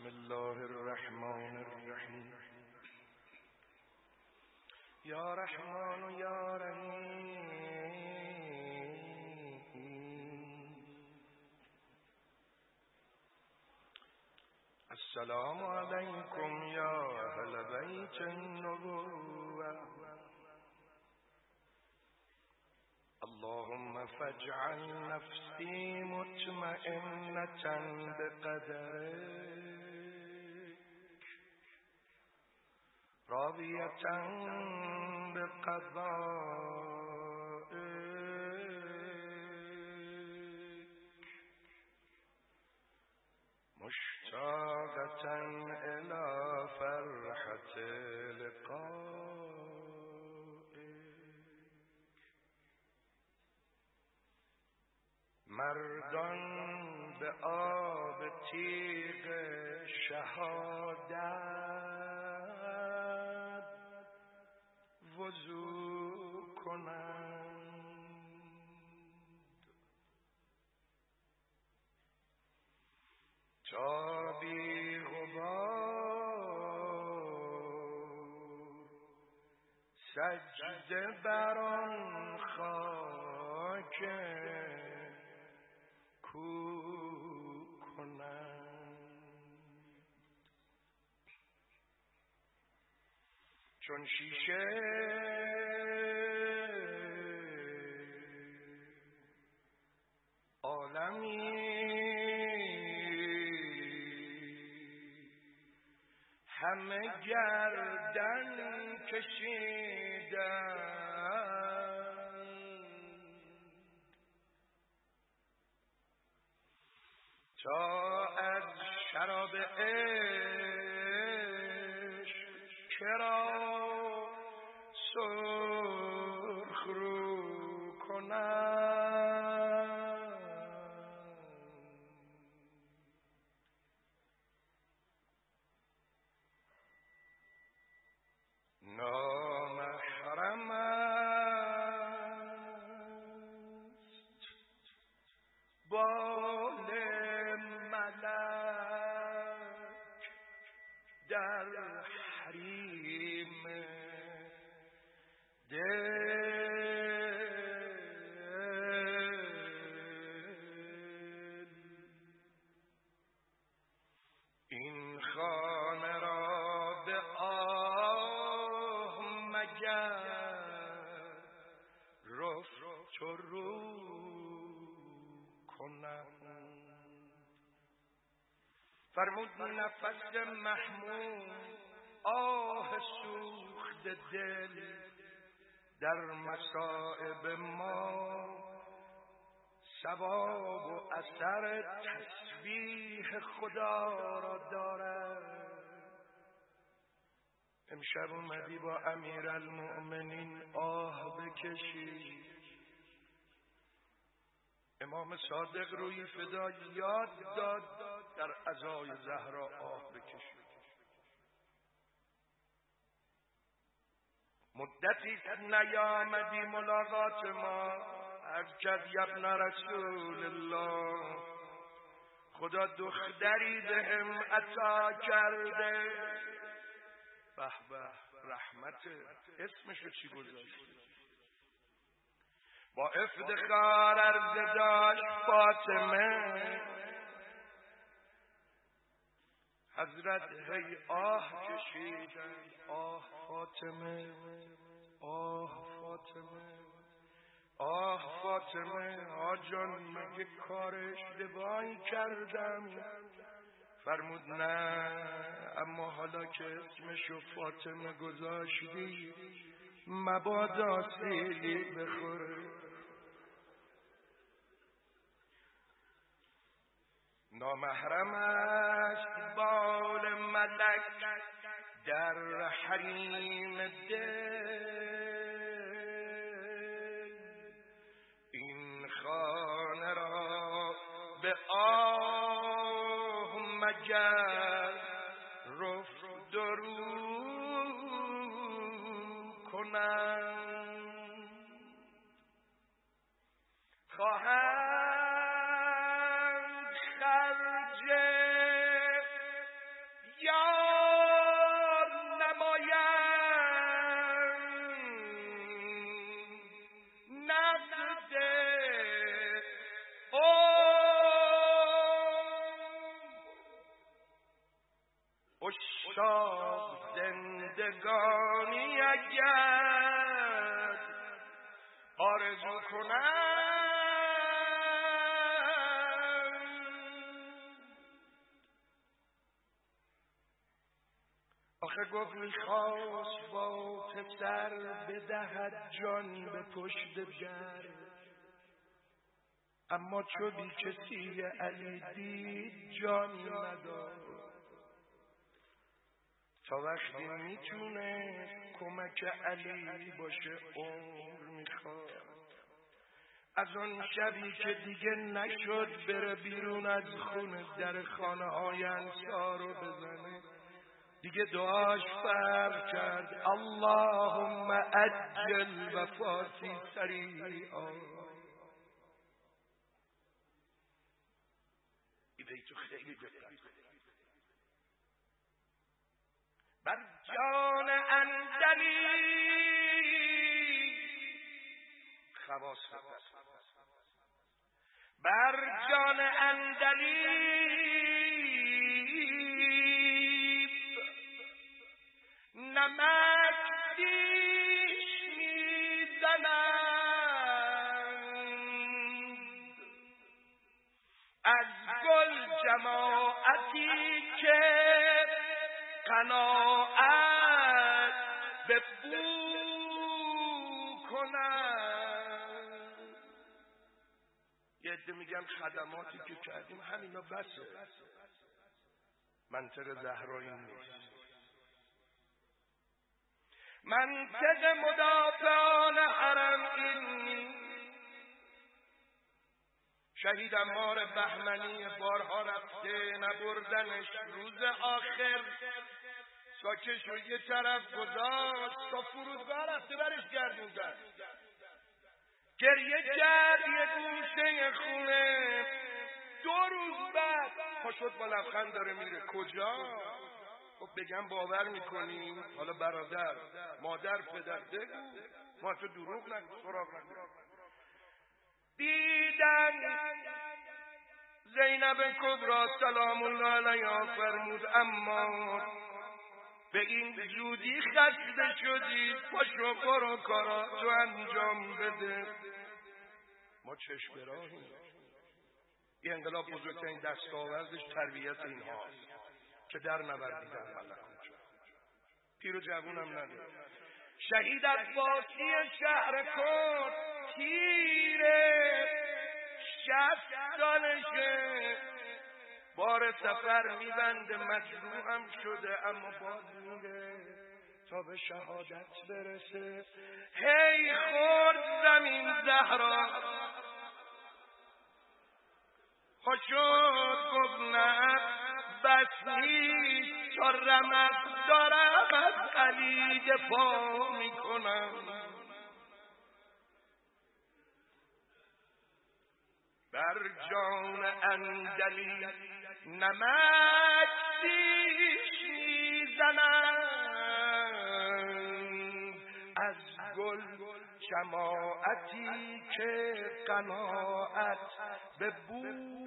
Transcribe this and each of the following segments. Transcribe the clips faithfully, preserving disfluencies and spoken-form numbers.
بسم الله الرحمن الرحیم. یا رحمان یا رحیم. السلام علیکم یا اهل بیت النبوة. اللهم فاجعل نفسی مطمئنة بقدرك راضية بقضائك مشتاقة إلى فرحة لقائك. مردان به آب تیغ شهادت وضو کنند تا بی غبار سجده بر آن خاک کو کنند. چون شیشه عالمی همه گردن کشیدند تا از شراب عشق کرا سرخ رو کنند. نامحرم است بال ملک در حریم دل. این خانه را به آه مگر رفت و رو کنند. فرمود نفس محمود آه سوخت دل در مصائب ما ثواب و اثر تسبیح خدا را دارد. امشب اومدی با امیرالمؤمنین آه بکشی. امام صادق روی فدا یاد داد در عزای زهرا آه بکشی. مدتی نیامدی ملاقات ما، ارکد یبن رسول الله، خدا دختری بهم عطا کرده. به به رحمت، اسمشو چی گذاشتی؟ با افتخار عرض داشت فاطمه. حضرت هی آه کشیدند، آه فاطمه، آه فاطمه، آه فاطمه. آجان مگه کار اشتباهی کردم؟ فرمود نه، اما حالا که اسمشو فاطمه گذاشتی مبادا سیلی بخوره. نامحرم است بال ملک در حریم دل. این خانه را به آه مگر رفت درو کنند. خواهند خرج شاه زندگانی اگر آرزو کنم، آخه گفت میخواست با پسر بدهد جان به پشت در، اما چو بی کسی علی دید جان نداد. تا وقتی میتونه کمک علی باشه عمر میخواد. از اون شبی که دیگه نشد بره بیرون از خونه در خانه های انصار رو بزنه، دیگه دعاش فرق کرد اللهم عجل وفاتی سریعا. این بیتو خیلی دقت بر جان اندلی خواص بر جان اندلی نمک بیش میزنند، از گل جماعتی که قناعت به بو کنند. یه عده میگن خدماتی که کردیم همینا بسه، منطق زهرایی نیست. منطق مدافعان حرم این نیست. شهید عمار بهمنی بارها رفته نبردنش، روز آخر ساکش رو یه طرف گذاشت تا فرودگاه رفته برش گردوندن، گریه کرد یه گوشه خونه. دو روز بعد پاشد با لبخند داره میره. کجا؟ خب بگم باور میکنیم؟ حالا برادر مادر پدر بگو، ما تو دروغ نگو، سراغ نگو. دیدن زینب کبری سلام الله علیها فرمود اما به این زودی خسته شدی، پاشو برو کاراتو انجام بده. ما چشم براهیم. این انقلاب بزرگترین دستاوردش تربیت اینهاست که در نوردیدن ملکوت. پیر و جوونم نداره. شهید عباسی شهر کرد تیره شصت سالشه، بار سفر میبنده، مجروحم شده اما باز میره تا به شهادت برسه. هی خورد زمین زهرا خوشد گفت نه بس نیست، تا رمق دارم از علی دفاع میکنم. بر جان اندلی نمک بیش میزنند، از گل جماعتی که قناعت به بو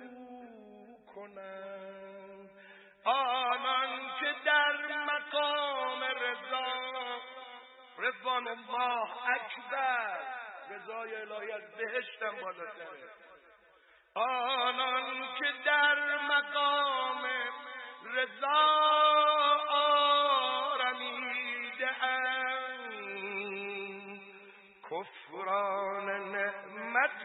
کنند. آنان که در مقام رضا، رضوان الله اکبر، رضای الهی از بهشتم بالاتره، آنان که در مقام رضا آرمیده اند، کفران نعمت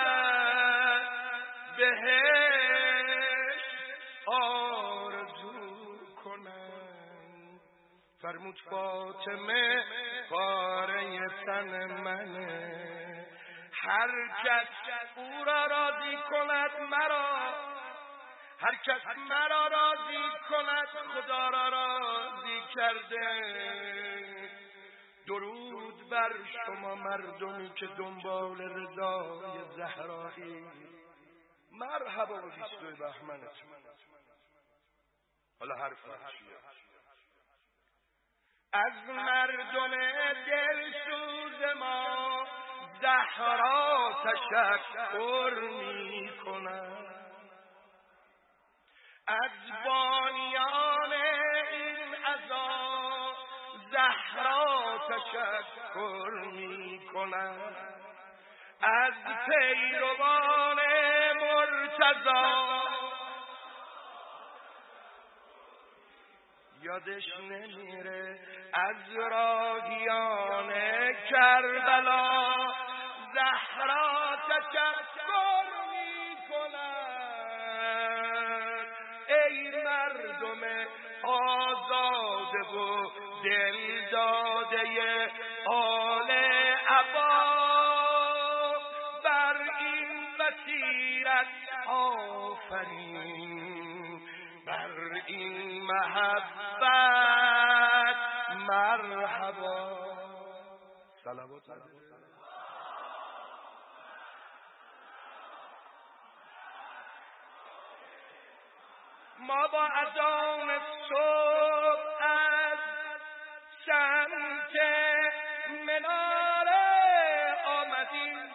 بهشت آرزو کنند. فرمود فاطمه پاره تن منه، هر کس او را راضی کند مرا، هر کس مرا راضی کند خدا را راضی کرده. درود بر شما مردمی که دنبال رضای زهرایی. مرحبا با بیستوی بهمنتون. حالا حرف چیه؟ از مردم دلسوز ما زهرا تشکر می کنم، از بانیان این زهرا تشکر می کنم از پیروان مرتضی یادش نمیره از راهیان کربلا زهرا تشکر می کنن ای مردم آزاده و دل داده آل عبا بر این بصیرت آفرین بر این محبت مرحبا صلوات ما با اذان صبح از سمت مناره آمدیم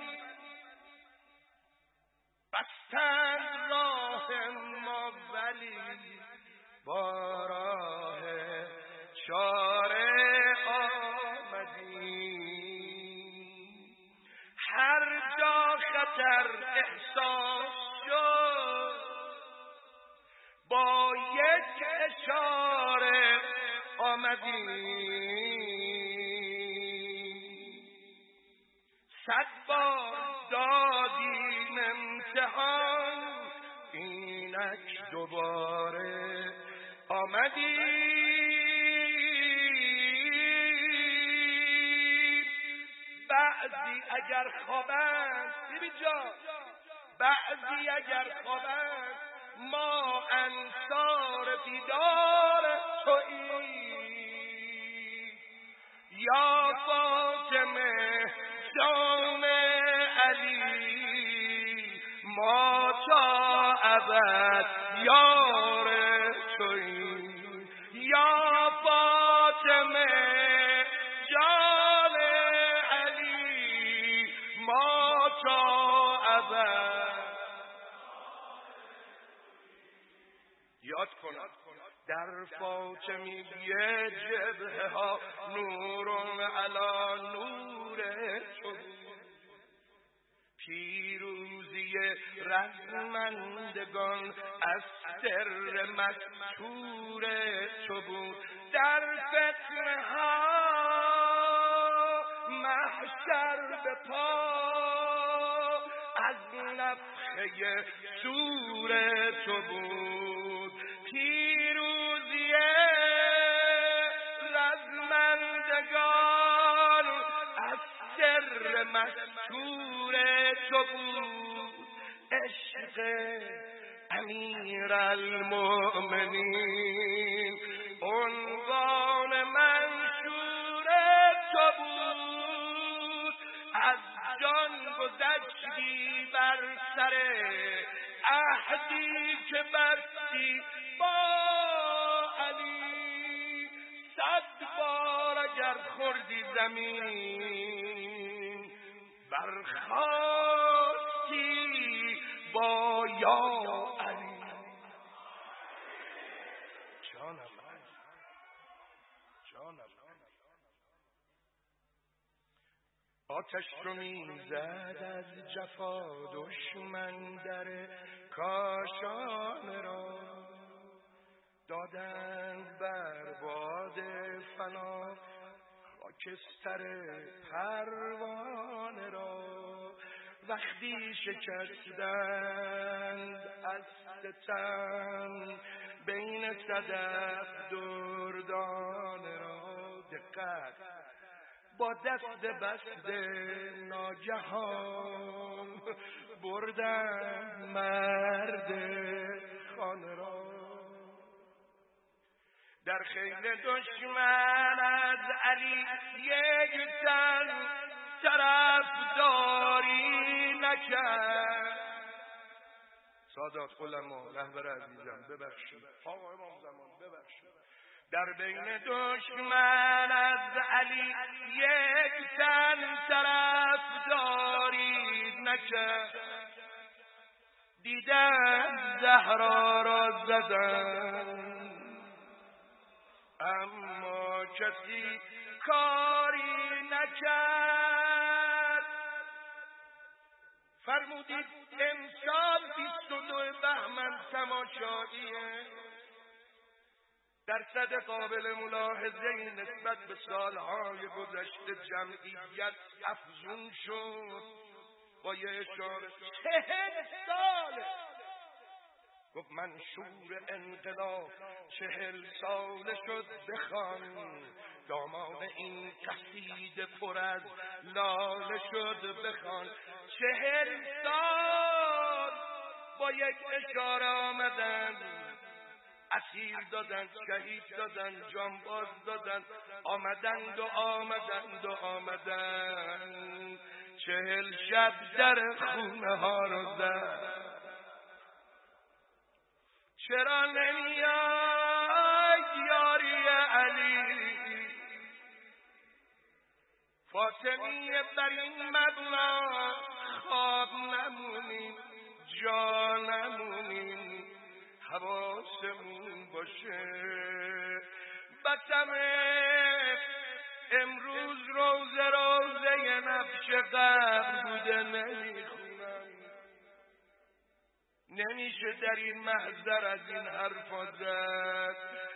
بستند راه ما ولی با راه چاره آمدیم هر جا خطر احساس شد با یک اشاره آمدیم صد بار دادیم امتحان اینک دوباره آمدیم بعضی اگر خوابند ببین جا بعضی اگر خوابند ما انصار دیدار تویی یا فاطمه جان علی ما تا ابد یار تویی یا فاطمه جان علی ما تا ابد یاد کن در فاطمیه جبهه ها نورون علا نور تو پیروزی رزمندگان از سر مستور تو بود در فتنه ها محشر به پا از نفخه سور تو بود پیروزی رزمندگان از سر مستور تو بود عشق امیر المؤمنین عنوان منشور تو بود از جان گذشتی بر سر عهدی که بستی با علی صد بار اگر خوردی زمین برخاستی با یا علی جانم جانم آتش رو میزد از جفا دشمن در کاشانه را دادند بر باد فنا خاکستر پروانه را وقتی شکستند از ستم بین صدف دردانه را دقت با دست بسته ناگهان بردن مرد خانه را در خیل دشمن از علی یک تن طرفداری نکرد سادات علما رهبر عزیزم ببخشید آقا امام زمان ببخشید در بین دشمن از علی یک تن طرفداری نکرد دیدن زهرا را زدن اما کسی کاری نکرد. فرمودید امسال بیست و دو بهمن تماشاییه. درصد قابل ملاحظه‌ای نسبت به سالهای گذشته جمعیت افزون شد. با یه اشاره چهل ساله. گفت منشور انقلاب چهل ساله شد بخوان، داماد این قصیده پر از لاله شد بخوان. چهل سال با یک اشاره آمدن، اسیر دادن، شهید دادن، جانباز دادن، آمدند و آمدند و آمدند. چهل شب در خونه ها رو زد. چرا نمیای یاری علی؟ فاطمیه بر این مبنا خواب نمونیم، جا نمونیم، حواسمون باشه. بسمه امروز روزه روزه نفش قبر بوده نمیخونم. نمیشه در این محضر از این حرفا زد.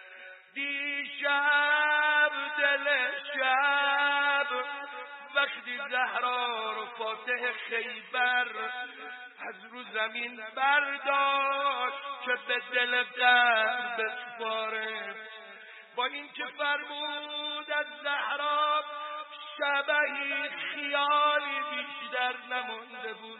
دیشب دل شب وقتی زهرا رو فاتح خیبر از رو زمین برداشت که به دل قلب بسپاره، با این که فرمود از زهرا شبهی خیالی بیشتر نمونده بود.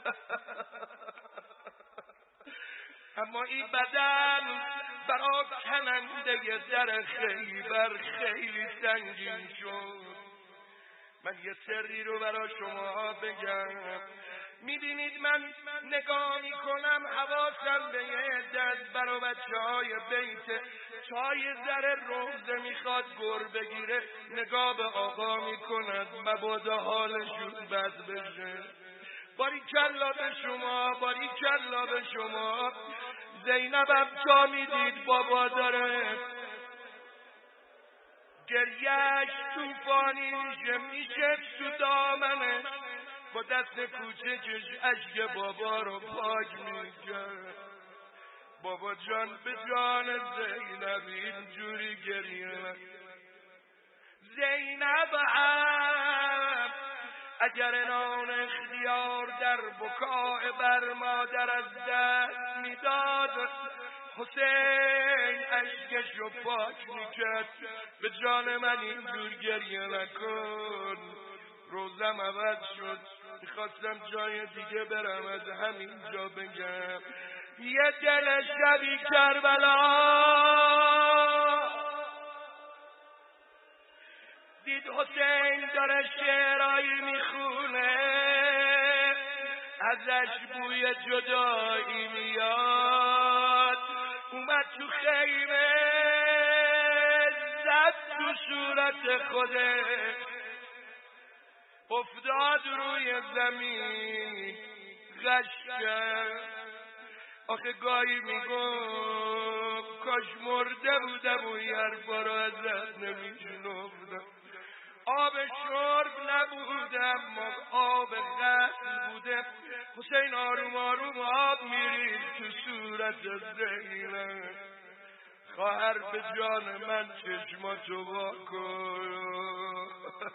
اما این بدن برا کننده در خیبر خیلی سنگین شد. من یه سری رو برا شما بگم. میبینید من نگاه میکنم حواسم به یه عدد برا بچه های بیت چای زر روزه میخواد گر بگیره، نگاه به آقا میکند مبادا حالشون بد بشه. باری کلا به شما، باری کلا به شما. زینبم جا میدید بابا داره گریهش توفانی میشه، میشه تو دامنش، با دست کوچکش اشک بابا رو پاک میکرد. بابا جان به جان زینب اینجوری گریه. زینب هم اگر نان اختیار در بکاء بر مادر از دست میداد، حسین اشکشو پاک میکرد. به جان من اینجور گریه نکن. روزم عوض شد، میخواستم جای دیگه برم، از همین جا بگم یه دل شبی کربلا دید حسین داره شعرایی میخونه، ازش بوی جدایی میاد. اومد تو خیمه زد تو صورت خودش، افتاد روی زمین غش کرد. آخه گاهی میگم کاش مرده بودم و یه حرفا رو ازت نمیشنفتم. آب شرب نبودم ما آب غسل بوده. حسین آروم آروم آب میریخت تو صورت زینب. خواهر به جان من چشماتو وا کن.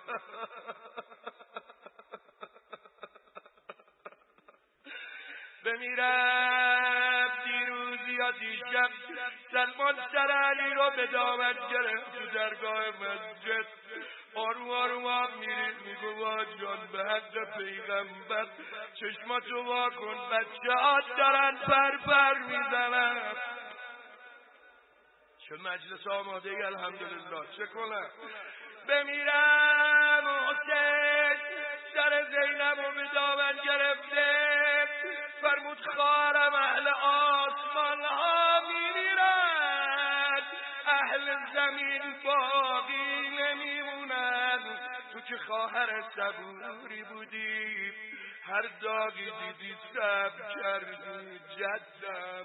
بمیرم دیروز یا دیشب سلمان سر علی رو به دامن گرفت تو درگاه مسجد. آروم آروم آب میرید میگو وا جان به حق پیغمبر چشماتو وا کن، بچه ها دارن پر پر میزنن. چه مجلس آماده ای الحمدلله. چه کنم بمیرم حسین سر زینب رو به دامن گرفته. فرمود خواهرم اهل آسمان ها میمیرن، اهل زمین باقی نمیمونن. تو که خواهر صبوری بودی، هر داغی دیدی صبر کردی. جدم،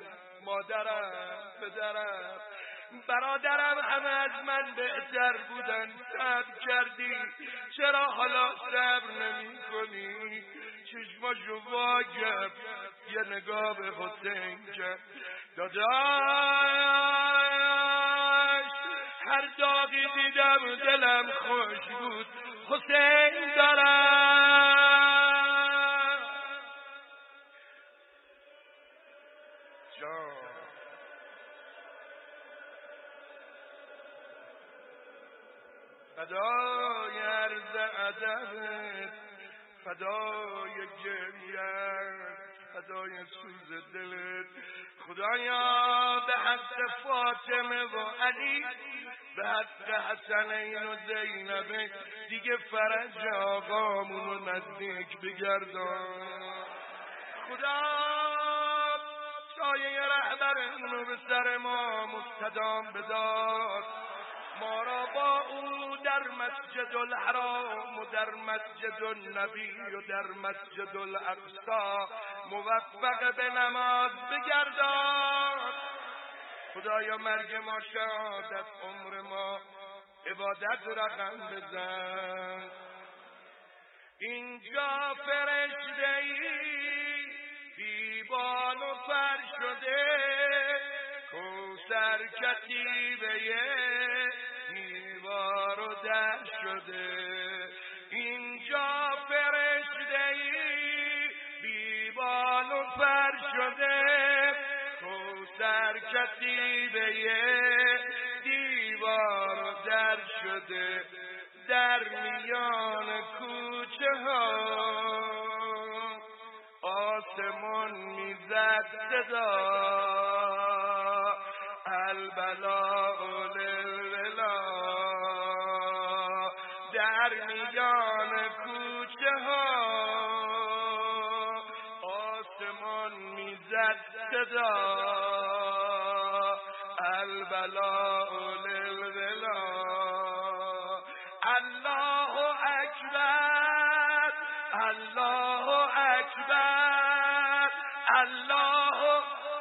مادرم، پدرم، برادرم همه از من بهتر بودن، صبر کردی، چرا حالا صبر نمی کنی؟ چشماشو وا کرد، یه نگاه به حسین کرد. داداش هر داغی دیدم دلم خوش بود، حسین دارم. جان فدای عرض ادبت، فدای گریت، فدای سوز دلت. خدایا به حق فاطمه و علی، به حق حسنین و زینب، دیگه فرج آقامونو نزدیک بگردان. خدا سایه رهبرمونو به سر ما مستدام بدار، ما را با او در مسجد الحرام و در مسجد النبی و در مسجد الاقصی موفق به نماز بگردان. خدایا مرگ ما شهادت، عمر ما عبادت رقم بزن. اینجا فرشته‌ای دیوان و پر شده، کوثر کتیبه دیوار و در شده. اینجا فرشته‌ای دیوان و پر شده، کوثر کتیبه دیوار و در شده. در میان کوچه ها آسمان میزد صدا، البلاء للولا. در میان کوچه ها آسمان میزد صدا، البلاء للولا. الله اکبر، الله اکبر، الله.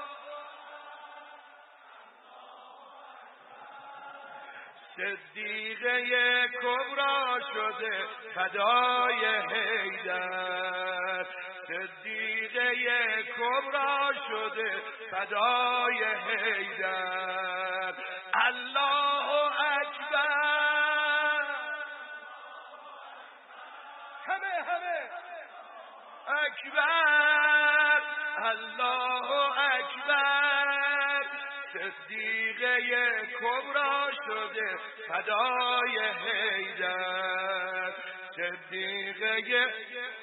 صدیقه کبرا شده فدای حیدر، صدیقه کبرا شده فدای حیدر. الله اکبر، همه همه اکبر، الله اکبر. صدیقه کبرا شده فدای حیدر، صدیقه.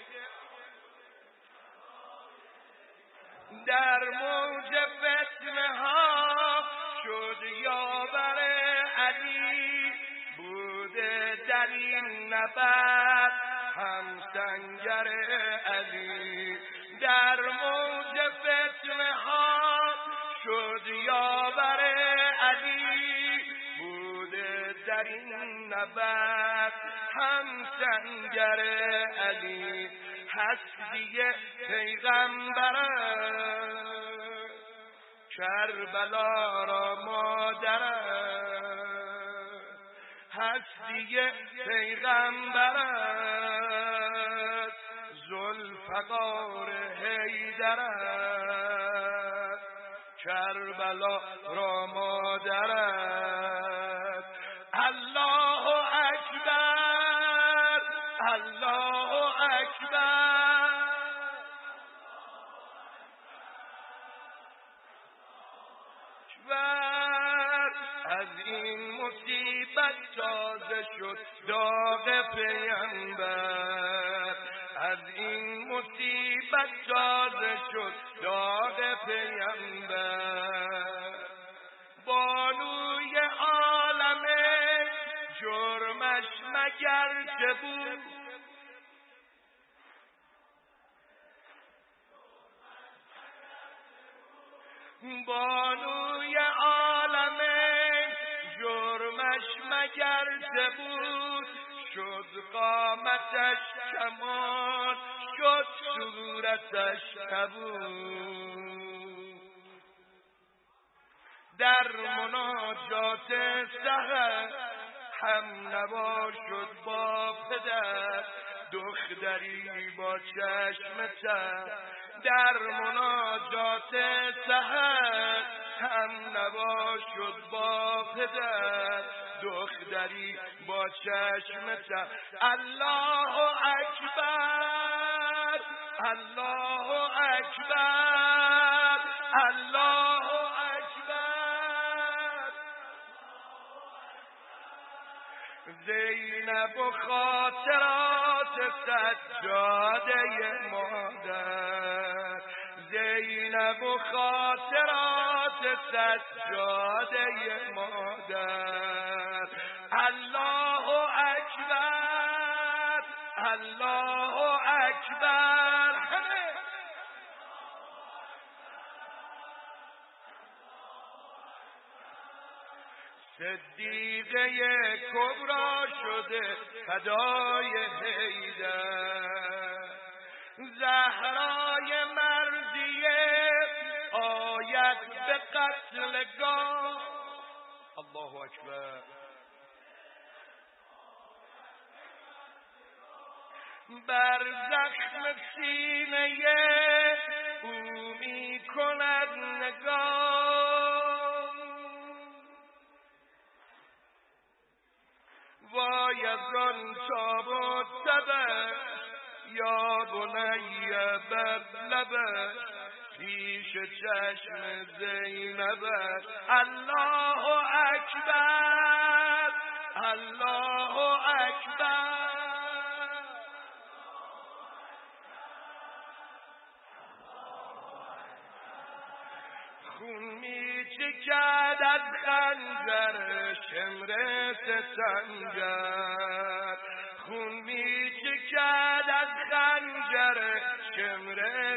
در موج فتنه ها شد یاور علی، بوده در این نبرد هم سنگر علی. در موج فتنه ها شد یاور علی، بوده در این نبرد هم سنگر علی. هستی پیغمبرم کربلا را مادرم، هستی پیغمبرم ذوالفقار حیدرم، کربلا را مادرم. الله اکبر، الله اکبر. از این مصیبت تازه شد داغ پیامبر، از این مصیبت تازه شد داغ پیامبر. بانوی عالم جرمش مگر چه بود، بانوی عالم جرمش مگر چه بود. شد قامتش کمان، شد صورتش کبود. در مناجات سحر هم نوا شد با پدر، دختری با چشم تر در مناجات سحر. هم نوا شد با پدر، دختری با چشم تر. الله اکبر، الله اکبر، الله اکبر. زینب و خاطرات سجاده مادر، زینب و خاطرات سجاده مادر. الله اکبر، الله اکبر. صدیقه کبرا شده فدای حیدر، زهرای مرضیه آید به قتلگاه. الله اکبر. بر زخم سینه او می کند نگاه، وای از آن تاب و تبش یا بنی بر لبش پیش چشم زینبش. الله اکبر، الله اکبر. خون می چکد از خنجر شمر ستمگر، خون می چکد از خنجر شمر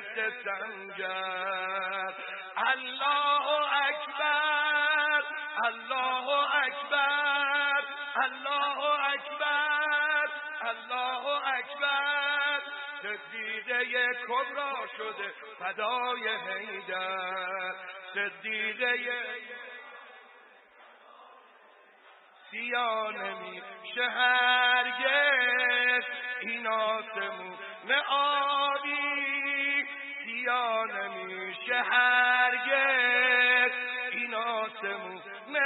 ستمگر. الله اکبر، الله اکبر، الله اکبر، الله اکبر. صدیقه کبرا شده فدای حیدر، صدیقه سیاه نمیشه هرگز این آسمون آبی، سیاه نمیشه هرگز این آسمون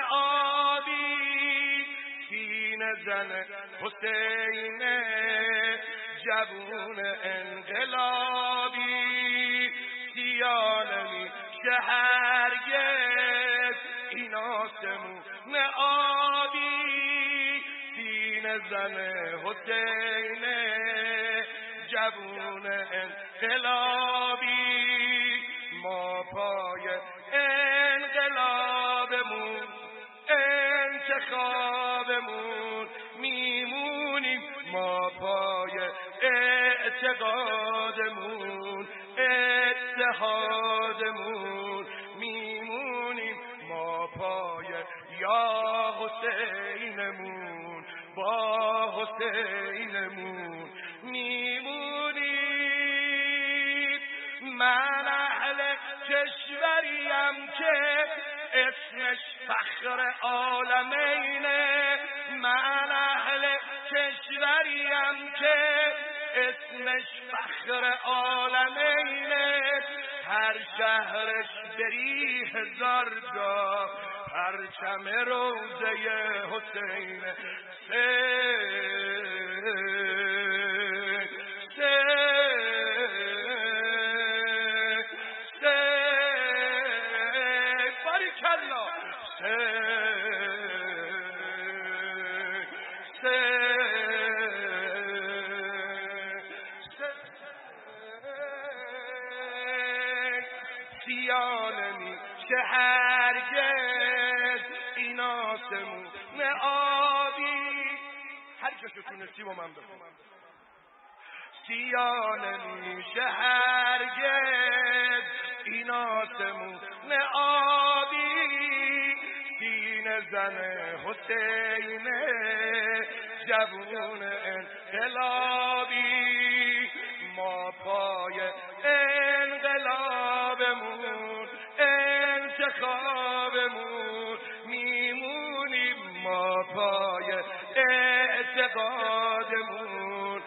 آبی. سینه زن حسین جوون انقلابی، سیاه نمیشه هرگز این آسمون آبی. سینه زن حسین جوون انقلابی. ما پای انقلابمون انتخابمون میمونیم، ما پای اعتقادمون اتحادمون میمونیم، ما پای یا حسینمون با حسینمون میمونیم. من اهل کشوریم که اسمش فخر عالمینه، من اهل کشوریم که اسمش فخر عالمینه. هر شهرش بری هزار جا پرچم روضه حسین. سیانمی که هرگز این آسمون آبی. هر کشو تونستی با من بخون. سیانمی که هرگز این آسمون آبی. سینه زن حسین جوون انقلابی. ما پای انقلابمون انتخابمون میمونیم، ما پای اعتقادمون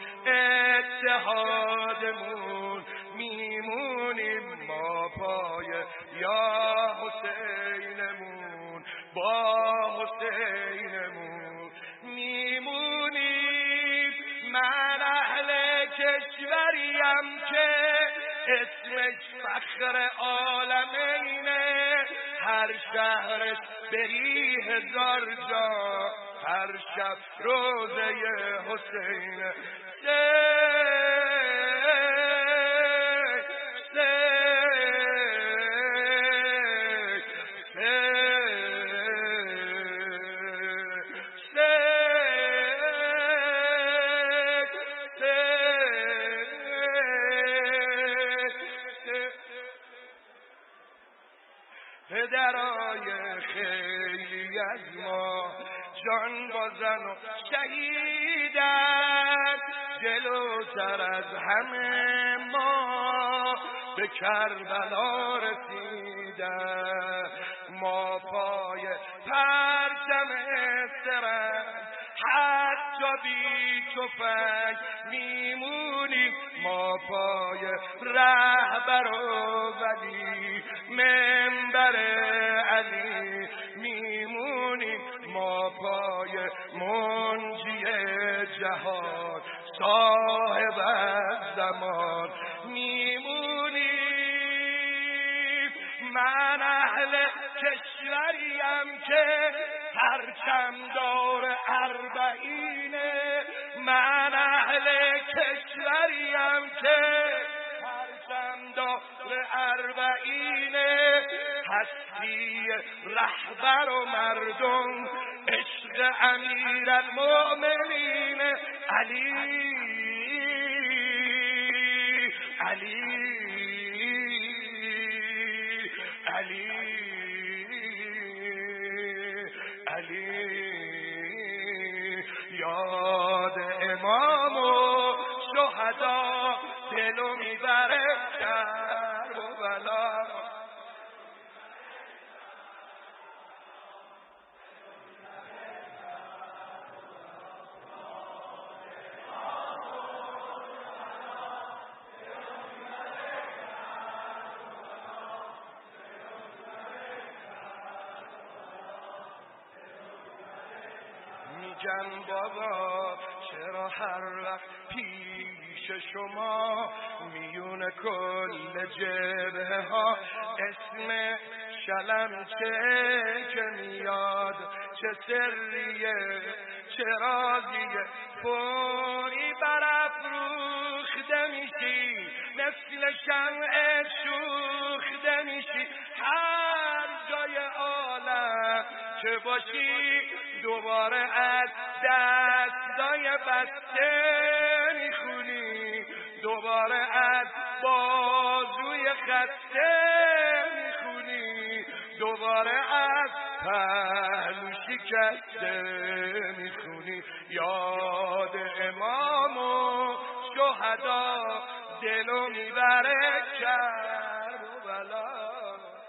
اتحادمون میمونیم ما پای یا حسینمون با حسینمون میمونیم. من اهل کشوریم که اسمش فخر عالمینه، هر شهرش بری هزار جا، هر شب روزه حسین. پدرای خیلی از ما جان بازن و شهیدن، جلوتر از همه ما به کربلا رسیدن. ما پای پرچم سرند حتی بی تفنگ میمونیم، ما پای رهبر و ولی منبر علی میمونیم، ما پای منجی جهان صاحب زمان میمونیم. من اهل کشوریم که پرچم دار اربعینه، من اهل کشوریم که پرچم دار اربعینه، هستی رهبر و مردم عشق امیرالمؤمنین علی علی علی علی. یاد امام و شهدا دلو میبره کربلا. میگن بابا چرا هر وقت پیش شما میون کل جبهه ها اسم شلمچه که میاد، چه سریه چه رازیه، فوری برافروخته میشی، مثل شمع سوخته میشی، هر جای عالم که باشی دوباره از دستای بسته میخونی، دوباره از بازوی خسته میخونی، دوباره از پهلو شکسته میخونی. یاد امام و شهدا دلو میبره کربلا.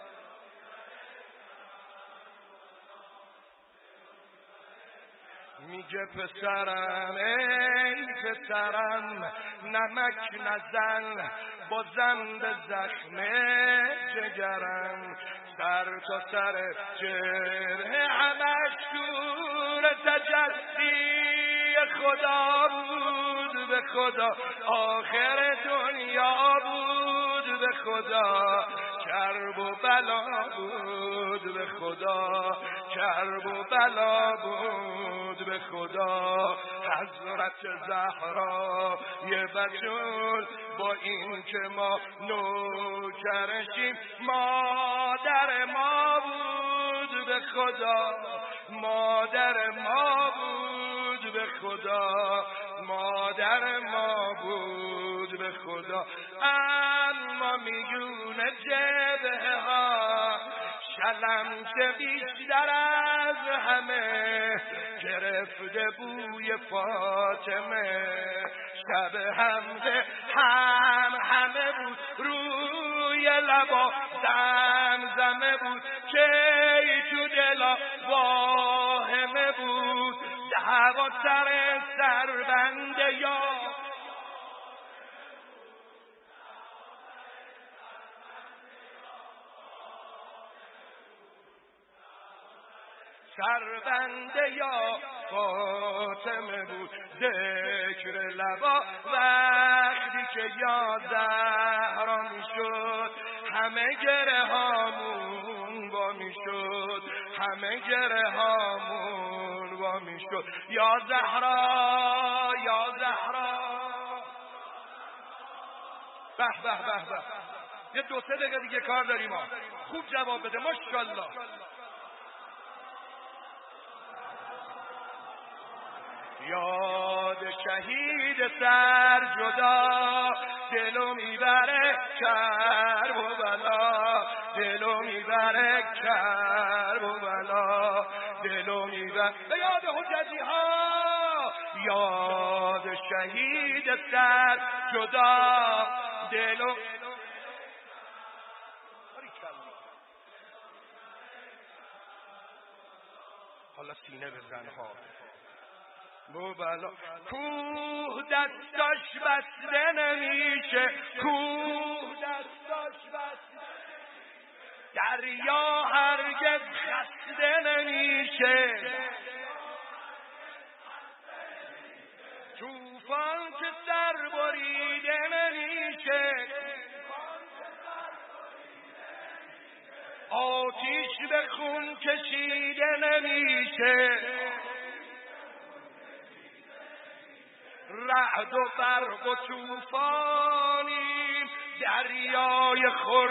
میگه پسرم ای پسرم نمک نزن، بازم به زخم جگرم، سر تا سر چهره همش شور تجلی خدا بود، به خدا آخر دنیا بود، به خدا کرب و بلا بود، به خدا کرب و بلا بود، به خدا. حضرت زهرا یه بچون با این که ما نوکرشیم، مادر ما بود، به خدا مادر ما بود، به خدا مادر ما بود، به خدا. اما میگونه جبهه ها شلمچه بیشتر از همه گرفته بوی فاطمه، شب حمله هم همه بود، روی لبا زمزمه بود، که تو دلا واهمه بود، هوا سر سربند یا سربند یا فاطمه بود ذکر لبا وقتی که یا زهرا میشد همه گره هامون با میشد همه گره هامون با میشد یا زهرا یا زهرا به به به به یه دو سه دقیقه دیگه کار داریم ما خوب جواب بده ماشاءالله یاد شهید سر جدا دلو میبره کرب و بلا دلو میبره کرب و بلا دلو میبره به یاد حجتی ها یاد شهید سر جدا دلو حالا سینه بزن ها بو بلا کوه دستاش بسته نمیشه کوه دستاش بسته دریا هرگز خسته نمیشه طوفان که سر بریده نمیشه آتیش به خون کشیده نمیشه رعد و برق و طوفانیم دریای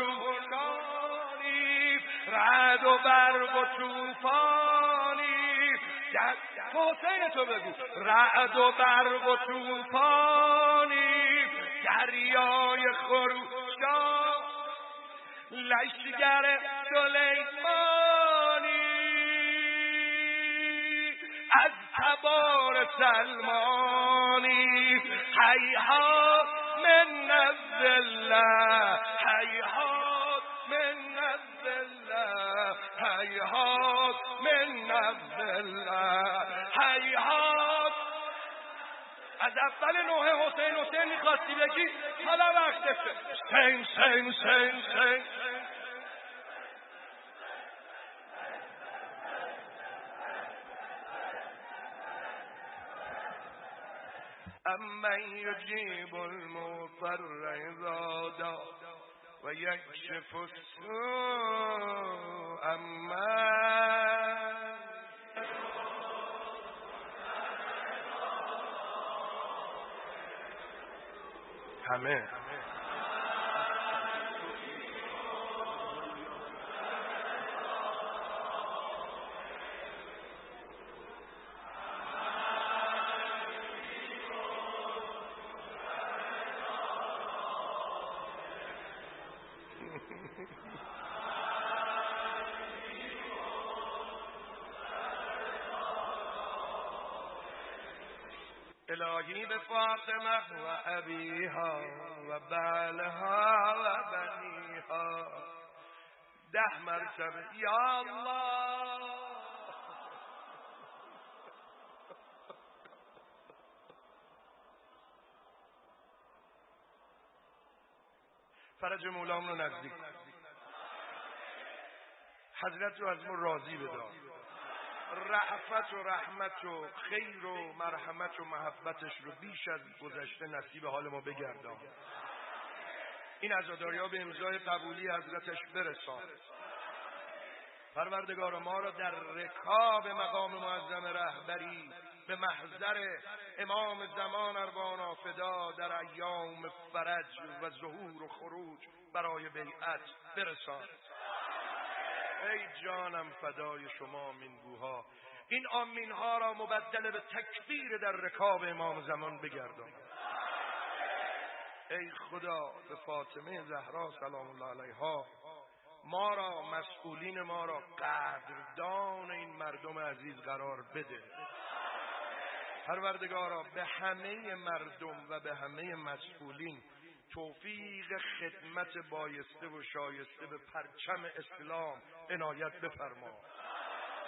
خروشانیم رعد و برق و طوفانیم در... حسین تو بگو رعد و برق و طوفانیم دریای خروشان لشگر سلیمانی از تبار سلمانی هیهات من نزد الله هیهات من نزد الله هیهات من نزد الله هیهات از اول نوح حسین حسین میخواستی بگی حالا وقتشه حسین حسین حسین حسین امن یجیب المضطر اذا دعا و یکشف السوء امن همه الهی به فاطمه و ابیها و بعلها و بنیها ده مرتبه یا الله فرج مولام رو نزدیک حضرت رو از ما راضی بدار رأفت و رحمت و خیر و مرحمت و محبتش رو بیش از گذشته نصیب حال ما بگردان این عزاداری‌ها به امضای قبولی حضرتش برسان پروردگار ما را در رکاب مقام معظم رهبری به محضر امام زمان اروانا فدا در ایام فرج و ظهور و خروج برای بیعت برسان ای جانم فدای شما مینگوها این آمین ها را مبدل به تکبیر در رکاب امام زمان بگردان ای خدا به فاطمه زهرا سلام الله علیها ما را مسئولین ما را قدردان این مردم عزیز قرار بده پروردگارا به همه مردم و به همه مسئولین توفیق خدمت بایسته و شایسته به پرچم اسلام عنایت بفرما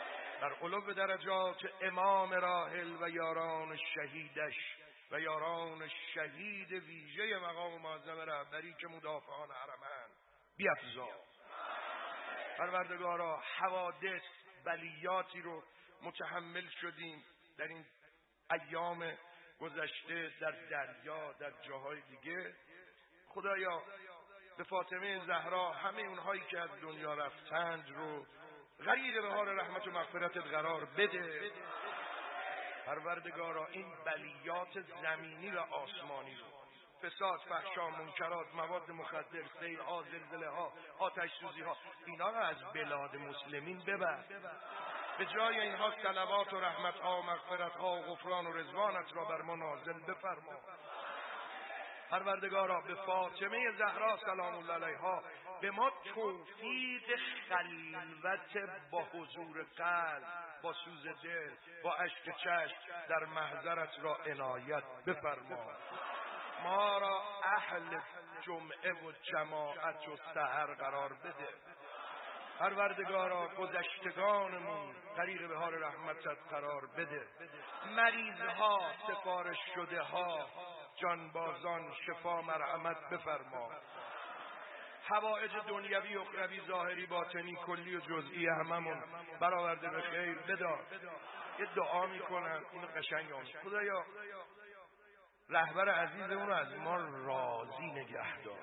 در علو درجات امام راحل و یاران شهیدش و یاران شهید ویژه مقام معظم رهبری که مدافعان حرمند بیفزا. پروردگارا حوادث بلیاتی رو متحمل شدیم در این ایام گذشته، در دریا، در جاهای دیگه. خدایا به فاطمه زهرا همه اونهایی که از دنیا رفتند رو غریق بهار رحمت و مغفرتت قرار بده. پروردگارا این بلیات زمینی و آسمانی رو، فساد، فحشا، منکرات، مواد مخدر، سیل ها، زلزله ها، آتش سوزی ها، اینا رو از بلاد مسلمین ببر. به جای اینها صلوات و رحمت ها و مغفرت ها و غفران و رضوانت را بر ما نازل بفرما. پروردگارا به فاطمه زهرا سلام الله علیها به ما توفیق خلوت با حضور قلب، با سوز دل، با اشک چشم در محضرت را عنایت بفرما. ما را اهل جمعه و جماعت و سحر قرار بده. پروردگارا گذشتگانمون غریق بهار رحمتت قرار بده. مریضها، سفارش شده ها، جانبازان شفا مرحمت بفرما. حوائج دنیوی اخروی ظاهری باطنی کلی و جزئی هممون برآورده به خیر بدار. یه دعا میکنم اینو قشنگ آمد. خدایا رهبر عزیزمون رو از ما راضی نگه دار.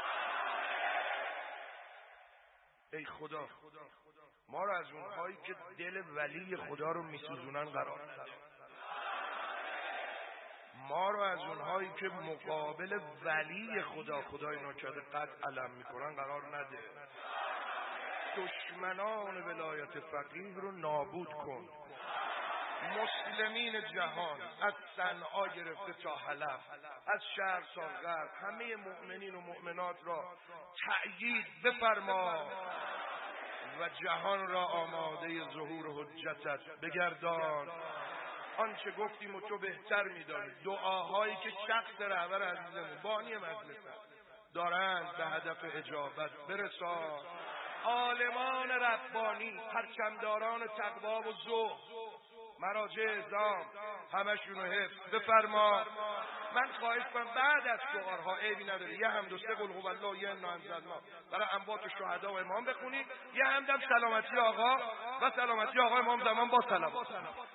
ای خدا ما رو از اونهایی که دل ولی خدا رو میسوزونن قرار نده. ما رو از اونهایی که مقابل ولی خدا خدای ناکرده قد علم میکنن قرار نده. دشمنان ولایت فقیه رو نابود کن. مسلمین جهان از صنعا گرفته تا حلب، از شرق تا غرب، همه مؤمنین و مؤمنات را تأیید بفرما و جهان را آماده ظهور حجتت بگردان. آنچه گفتیم و تو بهتر می‌دانی. دعاهایی که شخص رهبر عزیزمون بانی مجلس دارند به هدف اجابت برسان. عالمان ربانی، پرچمداران تقوا و ذوق، مراجع اعظام، همشونو حفظ بفرما. من خواهش کنم بعد از شعارها عیبی نداره یه حمد و سه قل هو الله یه انا انزلنا برای اموات شهدا و امام بخونید، یه حمدم سلامتی آقا و سلامتی آقا امام زمان با سلام.